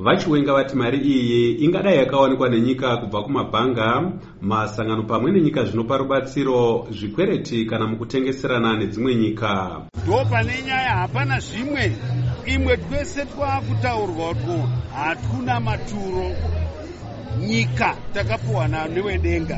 Vachiwenga vati mari iyi ingadai yakawanikwa nenyika kubva kumabhanga, masangano pamwe nenyika zvinopa rubatsiro, zvikwereti kana mukutengeserana nedzimwe nyika. Ndo pane nyaya hapana zvimwe, imwe twese twakutaurwa kuti hatuna maturo. Nyika takapuwa newedenga,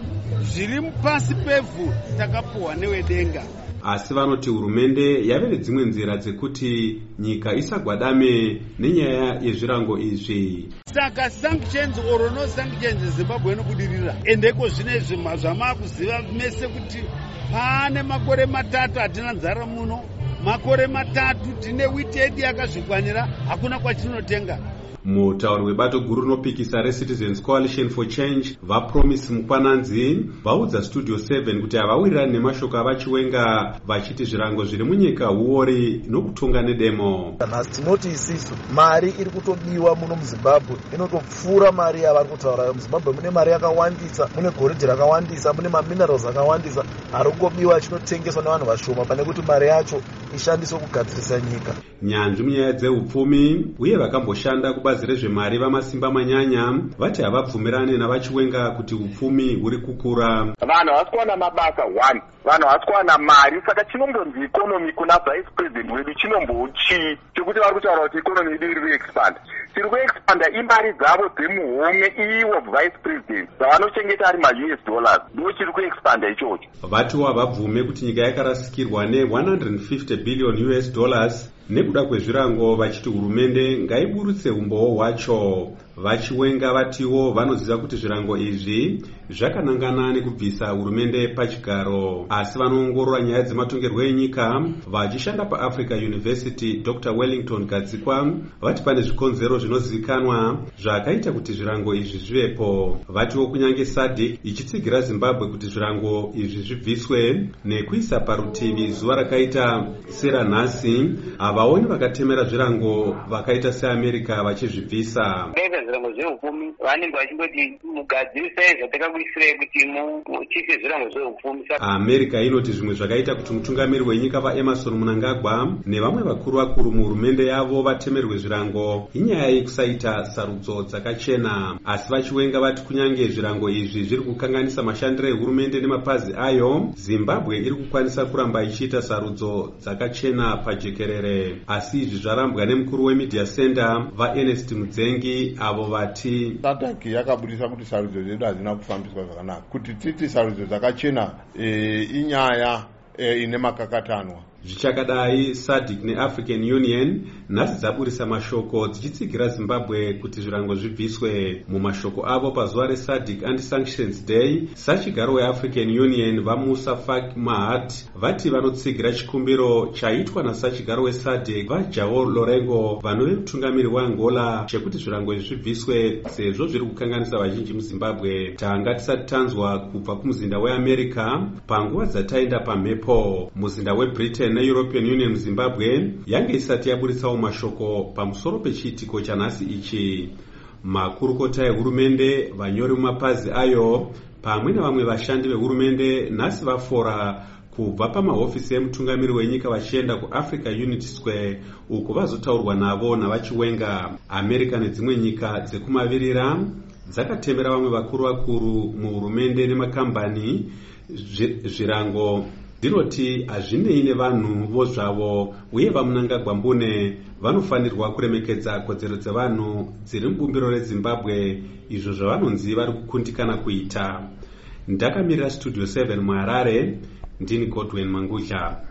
zviri pasi pevhu takapuwa newedenga. Asi vanoti hurumende yave nedzimwe nzira dzekuti nyika isagwadame nenyaya yezvirango izvi. Saka sanctions or no sanctions Zimbabwe inobudirira. Endeko zvinezvi zvamakuziva mese kuti pane makore matatu hatina nzara muno, makore matatu tine wheat aid yakazvikwanira, hakuna kwatinotenga. Mutauri webato guru rinopikisa reCitizens Coalition for Change vaPromise Mukwananzi vaudza Studio 7 kuti havawirirani nemashoko avachiwenga vachiti zvirango zviri munyika huori nokutonga nedemo. Nhasi tinoti isisu mari iri kutobiwa muno muZimbabwe inotopfuura mari yavari kutaura. MuZimbabwe mune mari yakawandisa, mune goridhe rakawandisa, mune maminerals akawandisa ari kungobiwa achinotengeswa nevanhu vashoma pane kuti mari yacho ishandiswe kugadzirisa nyika. Nyanzvi munyaya dzeupfumi uye vakamboshanda kubazi rezvemari vamasimba manyanya vati havabvumirane navachiwenga kuti upfumi huri kukura. Vanhu havasi kuwana mabasa, one. Vanhu havasi kuwana mari, saka chinombonzi ikonomi kuna vice president wedu chinombouchi chekuti vari kutaura kuti ikonomi yedu iri kuexpanda. Tiri kuexpanda imari dzavo dzemuhomwe iwo vice president dzavanochengeta ari ma-US dollars, ndo chiri kuexpanda ichocho. Vatiwo havabvume kuti nyika yakarasikirwa ne$150 billion nekuda kwezvirango, vachiti hurumende ngaiburutse umbowo hwacho. Vachiwenga vatiwo vanoziva kuti zvirango izvi zvakanangana nekubvisa hurumende pachigaro, asi vanoongorora nyaya dzematongerwo enyika vachishanda paAfrica University Dr. Wellington Gadzikwa vati pane zvikonzero zvinozivikanwa zvakaita kuti zvirango izvi zvivepo. Vatiwo kunyange SADC ichitsigira Zimbabwe kuti zvirango izvi zvibviswe nekuisa parutivi zuva rakaita seranhasi, havaoni vakatemera zvirango vakaita seAmerica vachizvibvisa. Zvirango zveupfumi vanenge vachingoti mugadzirisai zvatakakuisirei kuti muchise zvirango zveupfumi. America inoti zvimwe zvakaita kuti mutungamiri wenyika vaEmerson Mnangagwa nevamwe vakuru muhurumende yavo vatemerwe zvirango inyaya yekusaita sarudzo dzakachena. Asi vachiwenga vati kunyange zvirango izvi zviri kukanganisa mashandiro ehurumende nemapazi ayo, Zimbabwe iri kukwanisa kuramba ichiita sarudzo dzakachena pajekerere. Asi izvi zvarambwa nemukuru weMedia Center vaErnest Mudzengi avo vati SADC yakabudisa kuti sarudzo dzedu hadzina kufambiswa zvakanaka. Kuti titi sarudzo dzakachena inyaya ine makakatanwa. Zvichakadai, SADC neAfrican Union nhasi dzaburisa mashoko dzichitsigira Zimbabwe kuti zvirango zvibviswe. Mumashoko avo pazuva reSADC Anti-Sanctions Day, sachigaro weAfrican Union vaMusa Faki Mahamat vati vanotsigira chikumbiro chaitwa nasachigaro weSADC vaJoão Lourenço vanove mutungamiri weAngola chekuti zvirango izvi zvibviswe sezvo zviri kukanganisa vazhinji muZimbabwe. Tanga tisati tanzwa kubva kumuzinda weAmerica panguva dzataenda pamhepo. Muzinda weBritain neEuropean Union muZimbabwe yange isati yaburitsawo mashoko pamusoro pechiitiko chanhasi ichi. Makurukota ehurumende, vanyori mumapazi ayo pamwe nevamwe vashandi vehurumende nhasi vafora kubva pamahofisi emutungamiri wenyika vachienda kuAfrica Unity Square uko vazotaurwa navo navachiwenga. America nedzimwe nyika dzekumavirira dzakatemera vamwe vakuru muhurumende nemakambani zvirango dzinoti hazvinei nevanhu vo zvavo uye vaMnangagwa Mbune vanofanirwa kuremekedza kodzero dzevanhu dziri mubumbiro reZimbabwe, izvo zvavanonzi vari kukundikana kuita. Ndakamirira Studio 7 muHarare, ndini Godwin Mangudla.